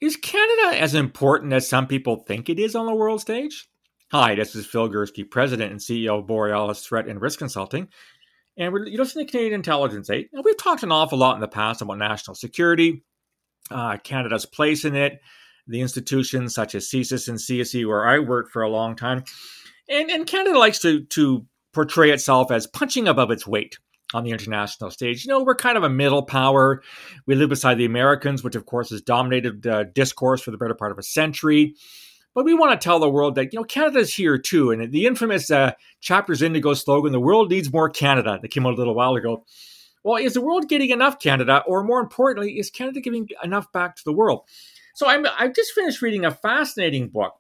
Is Canada as important as some people think it is on the world stage? Hi, this is Phil Gursky, President and CEO of Borealis Threat and Risk Consulting. And you're listening to Canadian Intelligence 8. And we've talked an awful lot in the past about national security, Canada's place in it, the institutions such as CSIS and CSE, where I worked for a long time. And Canada likes to portray itself as punching above its weight on the international stage. We're kind of a middle power. We live beside the Americans, which of course has dominated discourse for the better part of a century. But we want to tell the world that, Canada's here too. And the infamous Chapters Indigo slogan, the world needs more Canada, that came out a little while ago. Well, is the world getting enough Canada? Or more importantly, is Canada giving enough back to the world? So I've just finished reading a fascinating book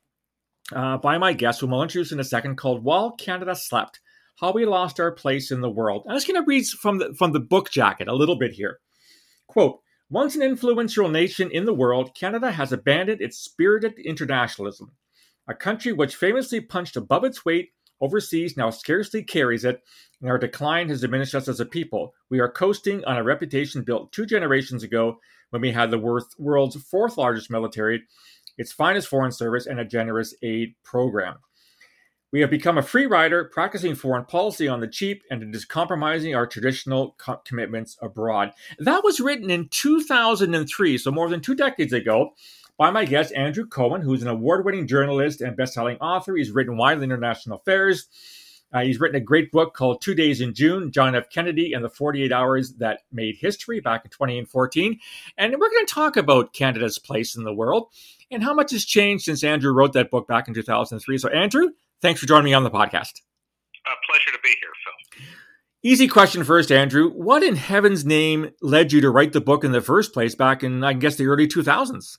by my guest, whom I'll introduce in a second, called While Canada Slept, How We Lost Our Place in the World. I'm just going to read from the book jacket a little bit here. Quote, once an influential nation in the world, Canada has abandoned its spirited internationalism. A country which famously punched above its weight overseas now scarcely carries it, and our decline has diminished us as a people. We are coasting on a reputation built 2 generations ago when we had the world's 4th largest military, its finest foreign service, and a generous aid program. We have become a free rider, practicing foreign policy on the cheap, and it is compromising our traditional commitments abroad. That was written in 2003, so more than 2 decades ago, by my guest, Andrew Cohen, who's an award-winning journalist and best-selling author. He's written widely in international affairs. He's written a great book called 2 Days in June, John F. Kennedy and the 48 Hours That Made History, back in 2014. And we're going to talk about Canada's place in the world and how much has changed since Andrew wrote that book back in 2003. So, Andrew, thanks for joining me on the podcast. A pleasure to be here, Phil. Easy question first, Andrew. What in heaven's name led you to write the book in the first place back in, I guess, the early 2000s?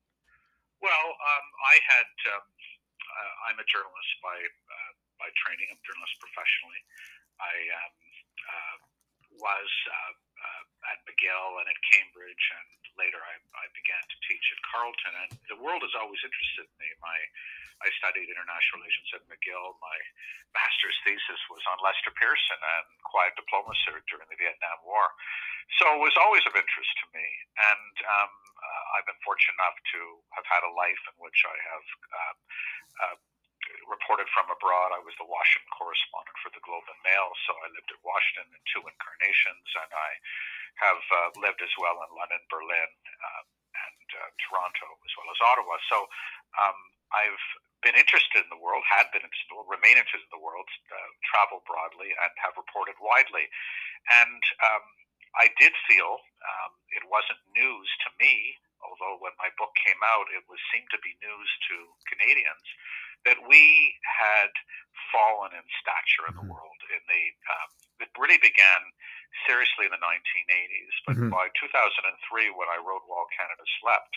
Well, I'm a journalist by training. I'm a journalist professionally. I was at McGill and at Cambridge, and later I began to teach at Carleton. And the world has always interested me. I studied international relations at McGill. My master's thesis was on Lester Pearson and quiet diplomacy during the Vietnam War. So it was always of interest to me. And I've been fortunate enough to have had a life in which I have reported from abroad. I was the Washington correspondent for the Globe and Mail, so I lived in Washington in 2 incarnations, and I have lived as well in London, Berlin, and Toronto, as well as Ottawa. So I've been interested in the world, had been interested in the world, remain interested in the world, travel broadly, and have reported widely. And I did feel it wasn't news to me, although when my book came out, it seemed to be news to Canadians, that we had fallen in stature in the world. It really began seriously in the 1980s, but by 2003, when I wrote While Canada Slept,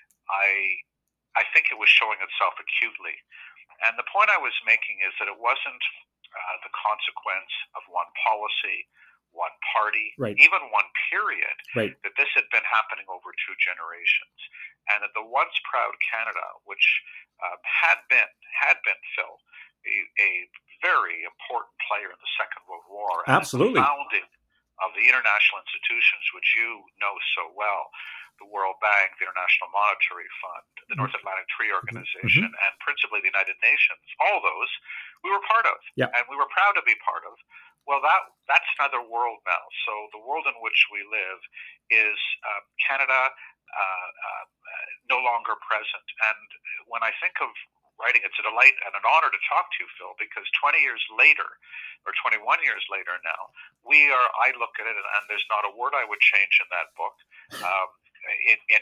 I think it was showing itself acutely. And the point I was making is that it wasn't the consequence of one policy, one party, even one period, that this had been happening over 2 generations. And that the once proud Canada, which had been, Phil, a very important player in the Second World War, absolutely, and the founding of the international institutions, which you know so well, the World Bank, the International Monetary Fund, the North Atlantic Treaty Organization, and principally the United Nations, all those we were part of, and we were proud to be part of. Well, that's another world now. So the world in which we live is Canada no longer present. And when I think of writing, it's a delight and an honor to talk to you, Phil, because 20 years later, or 21 years later now, I look at it, and there's not a word I would change in that book in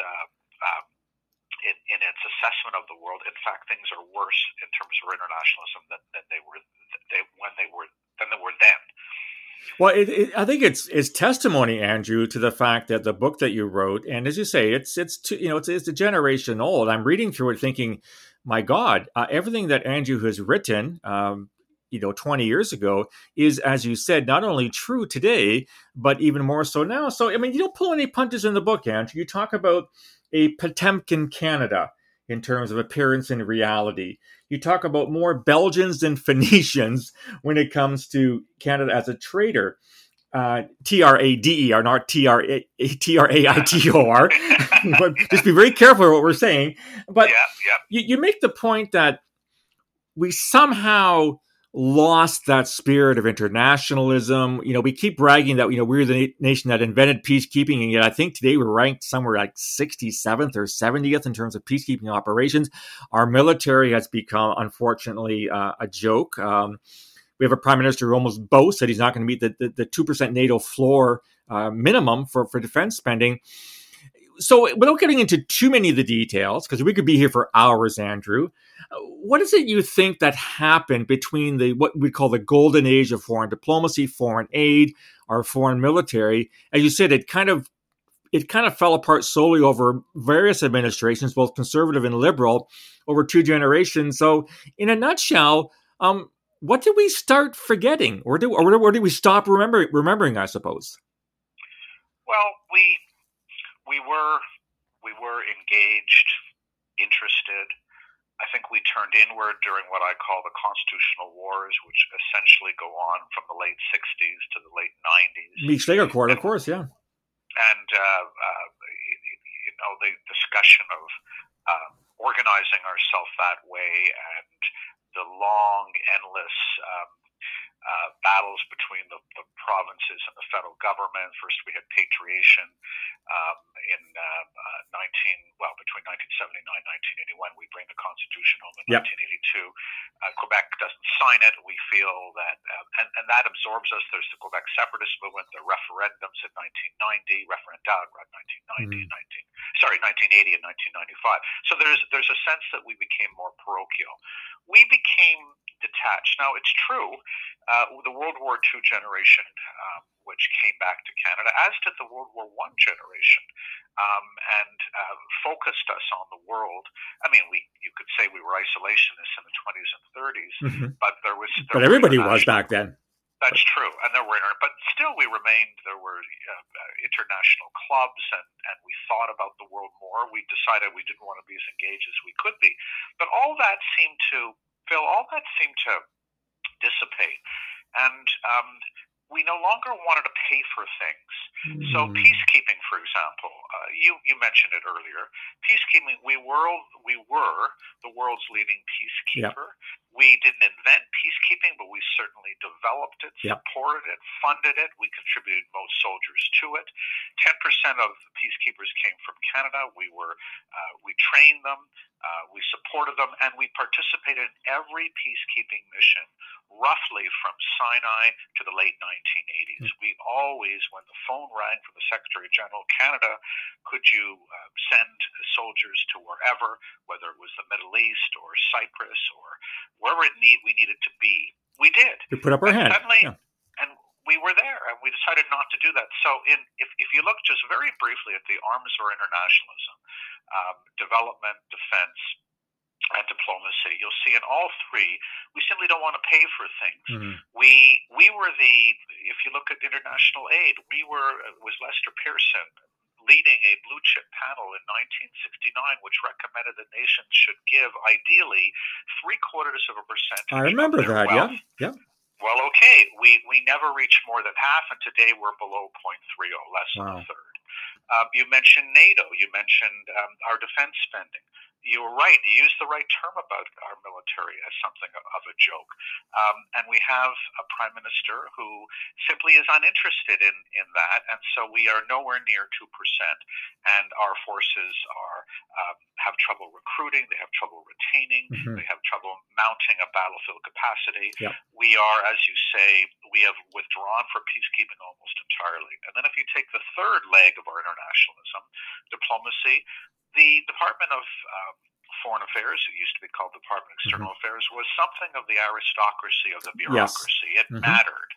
its assessment of the world. In fact, things are worse in terms of internationalism than they were then. Well, I think it's testimony, Andrew, to the fact that the book that you wrote, and as you say, it's a generation old. I'm reading through it, thinking, my God, everything that Andrew has written, 20 years ago, is, as you said, not only true today, but even more so now. So, I mean, you don't pull any punches in the book, Andrew. You talk about a Potemkin Canada in terms of appearance and reality. You talk about more Belgians than Phoenicians when it comes to Canada as a trader. TRADER, not TRAITOR. But just be very careful what we're saying. But you make the point that we somehow lost that spirit of internationalism. We keep bragging that, we're the nation that invented peacekeeping. And yet I think today we're ranked somewhere like 67th or 70th in terms of peacekeeping operations. Our military has become, unfortunately, a joke. We have a prime minister who almost boasts that he's not going to meet the 2% NATO floor minimum for defense spending. So without getting into too many of the details, because we could be here for hours, Andrew, what is it you think that happened between what we call the golden age of foreign diplomacy, foreign aid, our foreign military? As you said, it kind of fell apart slowly over various administrations, both conservative and liberal, over 2 generations. So in a nutshell, what did we start forgetting, or did we stop remembering? I suppose. Well, we were engaged, interested. I think we turned inward during what I call the constitutional wars, which essentially go on from the late 60s to the late 90s. Meek-Steger Court, of course, yeah. And, the discussion of organizing ourselves that way, and the long, endless battles between the provinces and the federal government. First, we had patriation between 1979 and 1981. We bring the Constitution home in 1982. Quebec doesn't sign it. We feel that, and that absorbs us. There's the Quebec separatist movement, the referendums in 1990, referenda in 1980 and 1995. So there's a sense that we became more parochial. We became detached. Now, it's true, the World War II generation, which came back to Canada, as did the World War I generation, and focused us on the world. I mean, you could say we were isolationists in the 20s and 30s, but but everybody was back then. That's true, and but still we remained. There were international clubs, and we thought about the world more. We decided we didn't want to be as engaged as we could be, but all that seemed to dissipate, and we no longer wanted to pay for things. So peacekeeping, for example, you mentioned it earlier. Peacekeeping, we were the world's leading peacekeeper. Yep. We didn't invent peacekeeping, but we certainly developed it, supported it, funded it. We contributed most soldiers to it. 10% of the peacekeepers came from Canada. We trained them, we supported them, and we participated in every peacekeeping mission, roughly from Sinai to the late 1980s. We always, when the phone rang from the Secretary General of Canada, could you send soldiers to wherever, whether it was the Middle East or Cyprus or wherever we needed to be, we did. We put up our hand. And we were there, and we decided not to do that. So if you look just very briefly at the arms of our internationalism, development, defense, and diplomacy, you'll see in all three, we simply don't want to pay for things. We were if you look at international aid, was Lester Pearson leading a blue chip panel in 1969, which recommended that nations should give ideally 0.75%. I remember that, wealth. Yeah. Well, okay, we never reached more than half, and today we're below 0.30, less than a third. You mentioned NATO. You mentioned our defense spending. You were right. You used the right term about our military as something of a joke. And we have a prime minister who simply is uninterested in that. And so we are nowhere near 2%. And our forces have trouble recruiting. They have trouble retaining. They have trouble mounting a battlefield capacity. Yep. We are, as you say, we have withdrawn from peacekeeping almost entirely. And then if you take the third leg of our internationalism, diplomacy, the Department of Foreign Affairs, it used to be called Department of External Affairs, was something of the aristocracy of the bureaucracy. Yes. It mattered.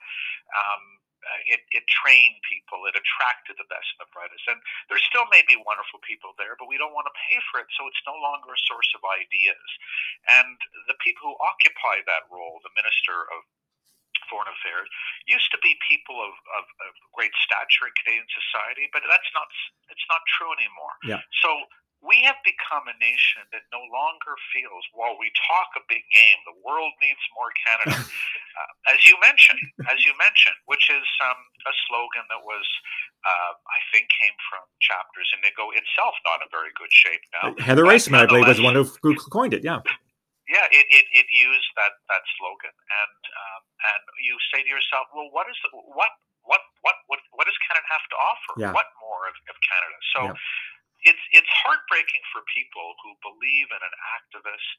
It trained people. It attracted the best and the brightest. And there still may be wonderful people there, but we don't want to pay for it, so it's no longer a source of ideas. And the people who occupy that role, the Minister of Foreign Affairs, used to be people of great stature in Canadian society, but it's not true anymore. Yeah. So we have become a nation that no longer feels, while we talk a big game, the world needs more Canada. As you mentioned, which is a slogan that was, I think, came from Chapters Indigo itself, not in very good shape now. Heather Reisman, I believe, was the one who coined it. Yeah. Yeah, it used that slogan, and you say to yourself, well, what does Canada have to offer? Yeah. What more of Canada? So. Yeah. It's heartbreaking for people who believe in an activist,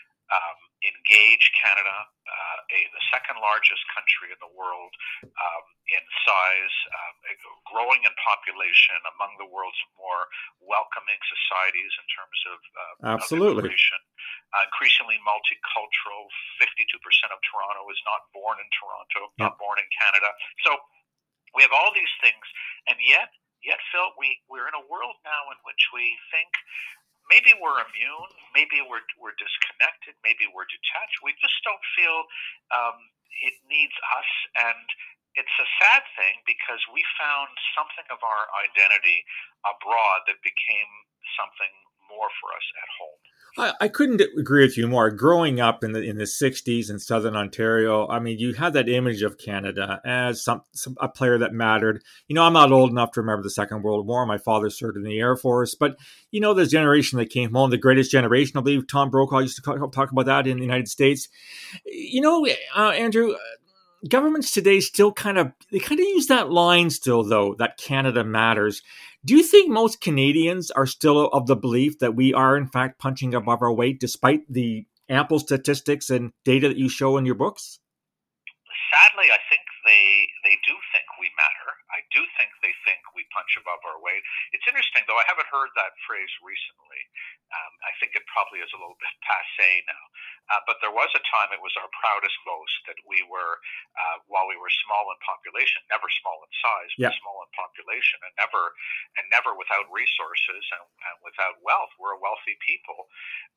engaged Canada, the second largest country in the world in size, growing in population, among the world's more welcoming societies in terms of absolutely. immigration, increasingly multicultural. 52% of Toronto is not born in Toronto, not born in Canada. So we have all these things, and yet, Phil, we're in a world now in which we think maybe we're immune, maybe we're disconnected, maybe we're detached. We just don't feel it needs us, and it's a sad thing because we found something of our identity abroad that became something more for us at home. I couldn't agree with you more. Growing up in the 60s in Southern Ontario, I mean, you had that image of Canada as a player that mattered. You know, I'm not old enough to remember the Second World War. My father served in the Air Force, but you know, the generation that came home, the greatest generation. I believe Tom Brokaw used to talk about that in the United States. You know, Andrew. Governments today still kind of use that line still, though, that Canada matters. Do you think most Canadians are still of the belief that we are, in fact, punching above our weight, despite the ample statistics and data that you show in your books? Sadly, I think they do think we matter. I do think they think we punch above our weight. It's interesting, though. I haven't heard that phrase recently. I think it probably is a little bit passé now. But there was a time it was our proudest boast that we were, while we were small in population, never small in size, but small in population, and never without resources and without wealth. We're a wealthy people.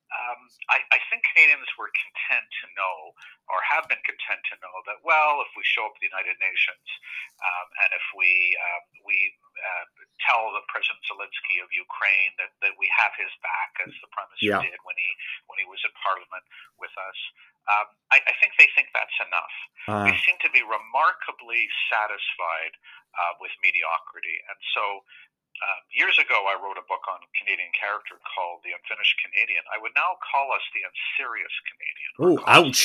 I think Canadians were content to know, or have been content to know, that, well, if we show up at the United Nations and if we tell the President Zelensky of Ukraine that we have his back, as the Prime Minister did when he was in Parliament with us, I think they think that's enough. They seem to be remarkably satisfied with mediocrity. And so years ago, I wrote a book on Canadian character called The Unfinished Canadian. I would now call us the Unserious Canadian. Oh, ouch.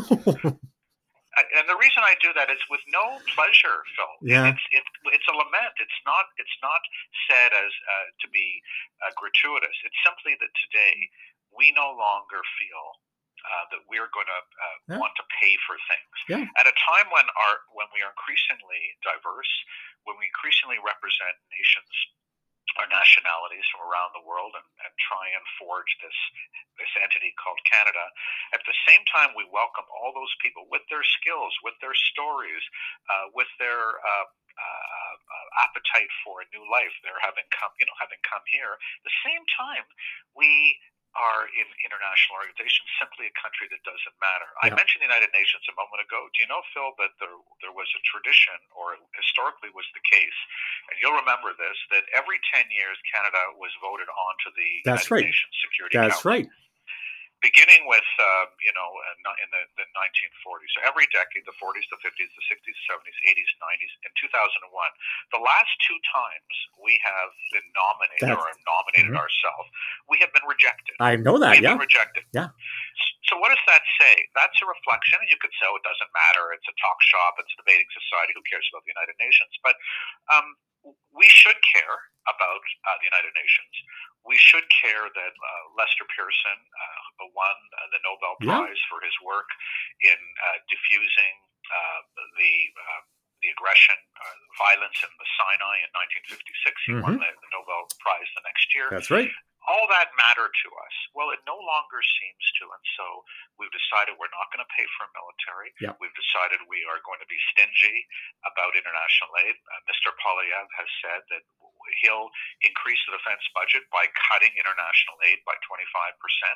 And the reason I do that is with no pleasure, Phil. Yeah. It's a lament. It's not said as to be gratuitous. It's simply that today we no longer feel that we're going to want to pay for things. Yeah. At a time when we are increasingly diverse, when we increasingly represent nations or nationalities from around the world and try and forge this entity called Canada. At the same time, we welcome all those people with their skills, with their stories, with their appetite for a new life. They're having come here. At the same time, we are in international organizations simply a country that doesn't matter. I mentioned the United Nations a moment ago. Do you know, Phil, that there was a tradition, or historically was the case, and you'll remember this, that every 10 years Canada was voted onto the United Nations Security Council. That's right. Beginning with, in the 1940s. So every decade, the 40s, the 50s, the 60s, 70s, 80s, 90s, in 2001. The last two times we have been nominated ourselves, we have been rejected. I know that, We've been rejected. Yeah. So what does that say? That's a reflection, and you could say, it doesn't matter. It's a talk shop. It's a debating society. Who cares about the United Nations? But we should care about the United Nations. We should care that Lester Pearson won the Nobel Prize for his work in diffusing the aggression, violence in the Sinai in 1956. He won the Nobel Prize the next year. That's right. All that mattered to us. Well, it no longer seems to, and so we've decided we're not going to pay for a military. Yep. We've decided we are going to be stingy about international aid. Mr. Poilievre has said that he'll increase the defense budget by cutting international aid by 25%.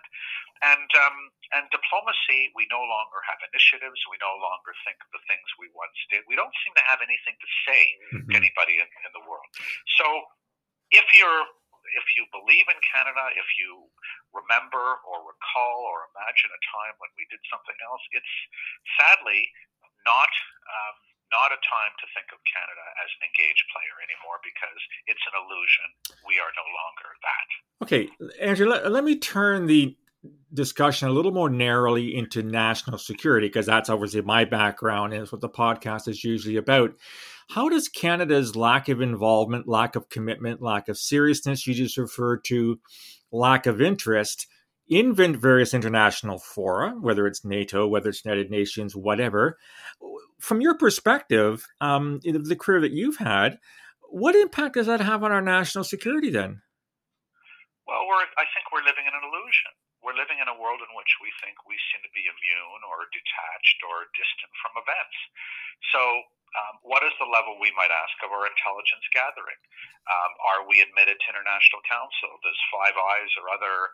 And diplomacy, we no longer have initiatives. We no longer think of the things we once did. We don't seem to have anything to say to anybody in the world. So if you're if you believe in Canada, if you remember or recall or imagine a time when we did something else, it's sadly not not a time to think of Canada as an engaged player anymore, because it's an illusion. We are no longer that. Okay, Andrew, let me turn the discussion a little more narrowly into national security, because that's obviously my background and it's what the podcast is usually about. How does Canada's lack of involvement, lack of commitment, lack of seriousness, you just referred to, lack of interest in various international fora, whether it's NATO, whether it's United Nations, whatever, from your perspective, in the career that you've had, what impact does that have on our national security then? Well, I think we're living in an illusion. We're living in a world in which we think we seem to be immune or detached or distant from events. So what is the level, we might ask, of our intelligence gathering? Are we admitted to international council? Does Five Eyes or other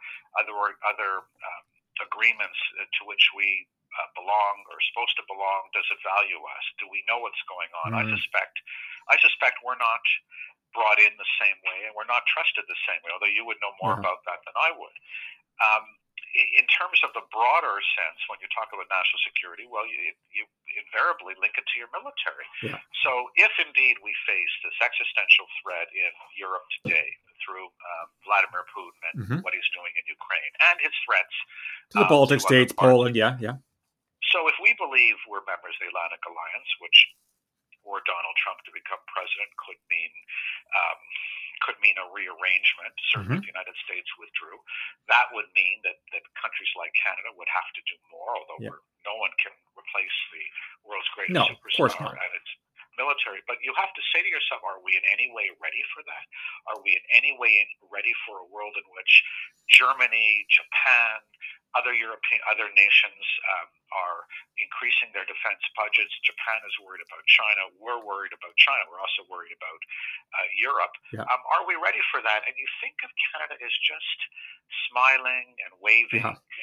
agreements to which we belong or supposed to belong, does it value us? Do we know what's going on? Mm. I suspect we're not brought in the same way, and we're not trusted the same way, although you would know more about that than I would. In terms of the broader sense, when you talk about national security, well, you invariably link it to your military. Yeah. So if indeed we face this existential threat in Europe today through Vladimir Putin and what he's doing in Ukraine and his threats to the Baltic states, Poland, yeah. So if we believe we're members of the Atlantic Alliance, which were Donald Trump to become president could mean a rearrangement. Certainly, if the United States withdrew, that would mean that countries like Canada would have to do more. Although no one can replace the world's greatest superstar and its military. But you have to say to yourself: are we in any way ready for that? Are we in any way ready for a world in which Germany, Japan, other nations are increasing their defense budgets? Japan is worried about China. We're worried about China. We're also worried about Europe. Yeah. Are we ready for that? And you think of Canada as just smiling and waving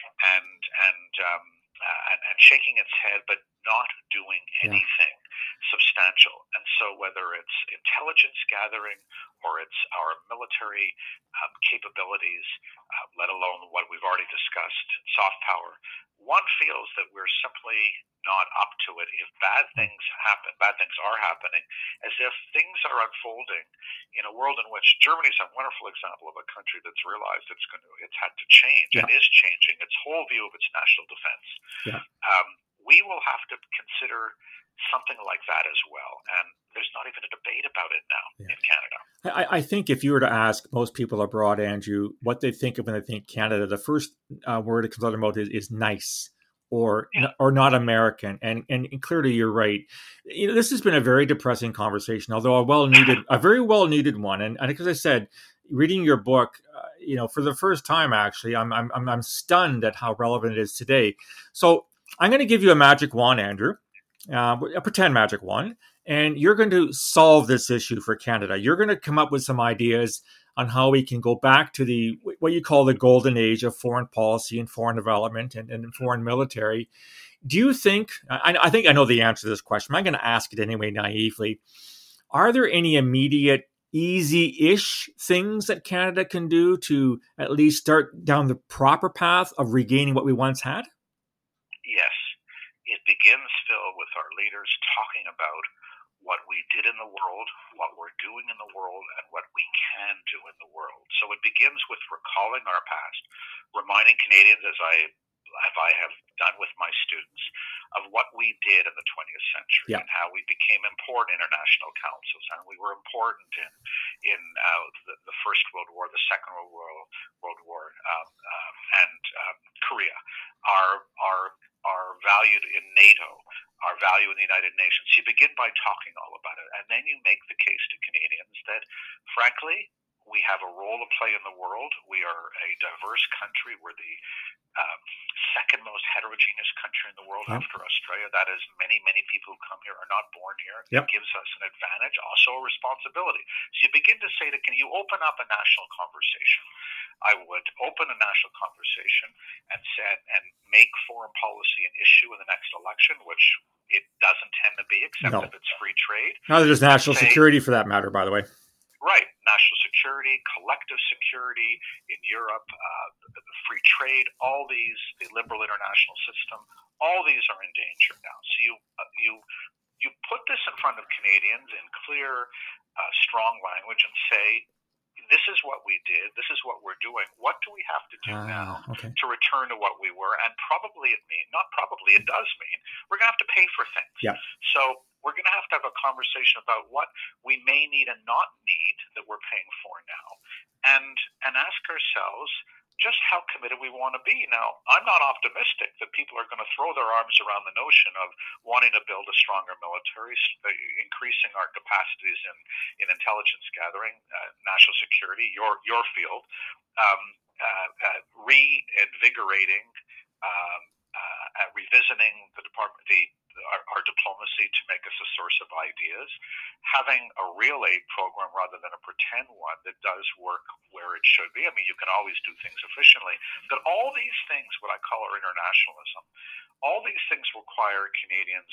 and shaking its head, but not doing anything substantial. And so whether it's intelligence gathering or it's our military capabilities, let alone what we've already discussed, soft power, one feels that we're simply not up to it if bad things are happening, as if things are unfolding in a world in which Germany's a wonderful example of a country that's realized it's had to change and is changing its whole view of its national defense. Yeah. We will have to consider something like that as well, and there's not even a debate about it now in Canada. I think if you were to ask most people abroad, Andrew, what they think of when they think Canada, the first word that comes out of their mouth is nice or not American. And clearly you're right. You know, this has been a very depressing conversation, although a very well needed one. And as I said, reading your book, for the first time, actually, I'm stunned at how relevant it is today. So I'm going to give you a magic wand, Andrew, a pretend magic wand. And you're going to solve this issue for Canada. You're going to come up with some ideas on how we can go back to what you call the golden age of foreign policy and foreign development and foreign military. Do you think, I think I know the answer to this question, but I'm going to ask it anyway naively. Are there any immediate, easy-ish things that Canada can do to at least start down the proper path of regaining what we once had? Yes. It begins, Phil, with our leaders talking about what we did in the world, what we're doing in the world, and what we can do in the world. So it begins with recalling our past, reminding Canadians, as I have done with my students, of what we did in the 20th century and how we became important in international councils, and we were important in the First World War, the Second World War, and Korea. Our value in NATO, our value in the United Nations. You begin by talking all about it, and then you make the case to Canadians that, frankly, we have a role to play in the world. We are a diverse country. We're the second most heterogeneous country in the world after Australia. That is, many people who come here are not born here. It gives us an advantage, also a responsibility. So you begin to say can you open up a national conversation? I would open a national conversation and make foreign policy an issue in the next election, which it doesn't tend to be, except if it's free trade. Now there's national security for that matter, by the way. Right. National security, collective security in Europe, the free trade, all these, the liberal international system, all these are in danger now. So you put this in front of Canadians in clear, strong language and say, this is what we did. This is what we're doing. What do we have to do now to return to what we were? And probably it does mean we're going to have to pay for things. Yeah. So we're going to have a conversation about what we may need and not need that we're paying for now, and ask ourselves just how committed we want to be. Now, I'm not optimistic that people are going to throw their arms around the notion of wanting to build a stronger military, increasing our capacities in intelligence gathering, national security, your field, reinvigorating, revisiting our diplomacy to make us a source of ideas, having a real aid program rather than a pretend one that does work where it should be. I mean, you can always do things efficiently, but all these things, what I call our internationalism, all these things require Canadians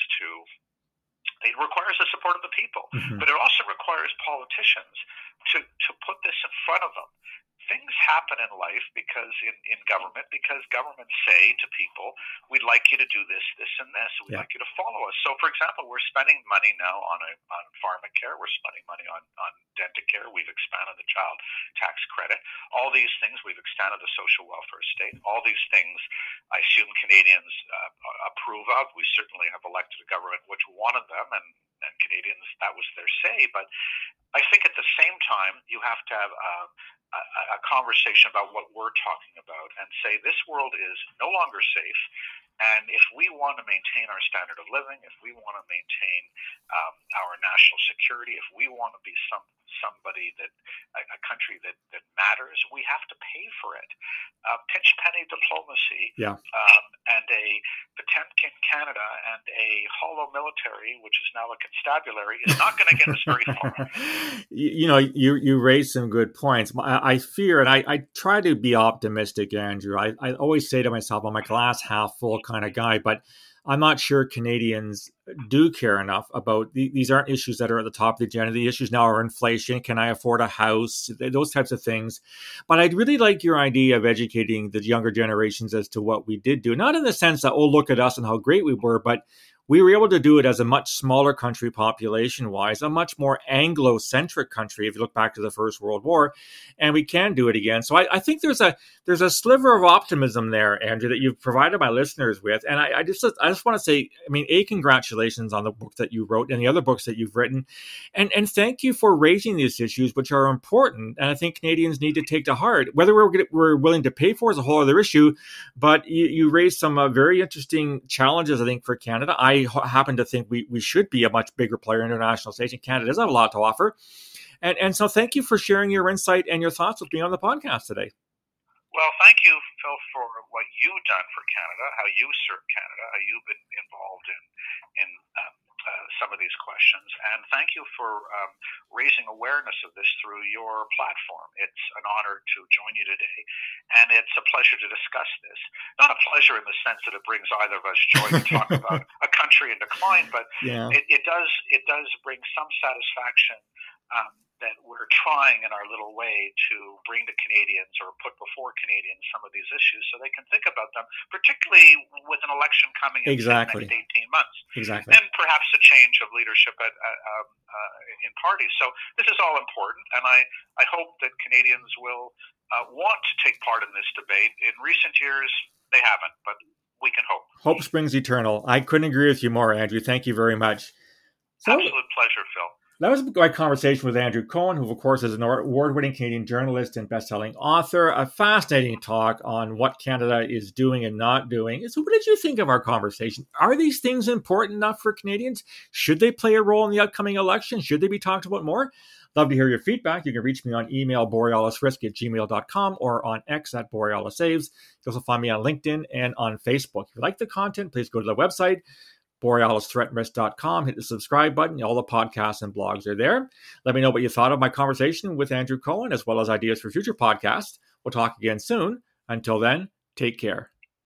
it requires the support of the people, but it also requires politicians to put this in front of them. Things happen in life in government because governments say to people, we'd like you to do this, this, and this. We'd like you to follow us. So, for example, we're spending money now on pharmacare. We're spending money on Dentacare. We've expanded the child tax credit. All these things, we've expanded the social welfare state. All these things, I assume Canadians approve of. We certainly have elected a government which wanted them, and Canadians, that was their say. But I think at the same time, you have to have a conversation about what we're talking about and say this world is no longer safe. And if we want to maintain our standard of living, if we want to maintain our national security, if we want to be somebody a country that matters, we have to pay for it. Pinch penny diplomacy, and a Potemkin Canada and a hollow military, which is now a constabulary, is not going to get us very far. You raised some good points. I fear, and I try to be optimistic, Andrew. I always say to myself, I'm a glass half full kind of guy, but I'm not sure Canadians do care enough about these aren't issues that are at the top of the agenda. The issues now are inflation. Can I afford a house? Those types of things. But I'd really like your idea of educating the younger generations as to what we did do. Not in the sense that, oh, look at us and how great we were, but we were able to do it as a much smaller country population-wise, a much more Anglo-centric country, if you look back to the First World War, and we can do it again. So I think there's a sliver of optimism there, Andrew, that you've provided my listeners with. And I just want to say, I mean, congratulations on the book that you wrote and the other books that you've written. And thank you for raising these issues, which are important. And I think Canadians need to take to heart. Whether we're willing to pay for is a whole other issue, but you raised some very interesting challenges, I think, for Canada. I happen to think we should be a much bigger player in the international stage, and Canada does have a lot to offer. And so thank you for sharing your insight and your thoughts with me on the podcast today. Well, thank you, Phil, for what you've done for Canada, how you serve Canada, how you've been involved in some of these questions. And thank you for raising awareness of this through your platform. It's an honor to join you today, and it's a pleasure to discuss this. Not a pleasure in the sense that it brings either of us joy to talk about a country in decline, but it does bring some satisfaction that we're trying in our little way to bring to Canadians or put before Canadians some of these issues so they can think about them, particularly with an election coming in the next 18 months. Exactly. And perhaps a change of leadership in parties. So this is all important, and I hope that Canadians will want to take part in this debate. In recent years, they haven't, but we can hope. Hope springs eternal. I couldn't agree with you more, Andrew. Thank you very much. Absolute pleasure, Phil. That was my conversation with Andrew Cohen, who, of course, is an award-winning Canadian journalist and best-selling author. A fascinating talk on what Canada is doing and not doing. So what did you think of our conversation? Are these things important enough for Canadians? Should they play a role in the upcoming election? Should they be talked about more? Love to hear your feedback. You can reach me on email, borealisrisk@gmail.com, or on X @BorealisSaves. You can also find me on LinkedIn and on Facebook. If you like the content, please go to the website, BorealisThreatandRisk.com. Hit the subscribe button. All the podcasts and blogs are there. Let me know what you thought of my conversation with Andrew Cohen, as well as ideas for future podcasts. We'll talk again soon. Until then, take care.